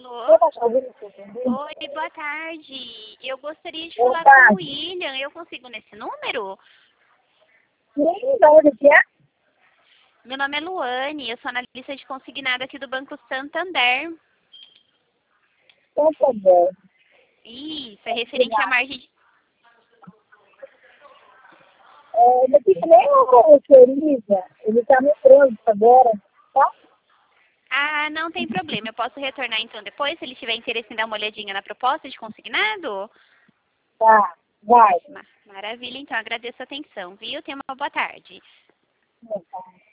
Alô? Tá ouvindo? Oi, boa tarde. Eu gostaria de Boa falar tarde. com o William. Eu consigo nesse número? Sim, da onde que é? Meu nome é Luane. Eu sou analista de consignado aqui do Banco Santander. Então, tá bom. Isso, é referente à margem de... Não fica nem o Elisa. Ele tá no trânsito agora, tá? Ah, não tem problema. Eu posso retornar então depois, se ele tiver interesse em dar uma olhadinha na proposta de consignado? Tá, vai. Maravilha, então agradeço a atenção, viu? Tenha uma boa tarde. Tá.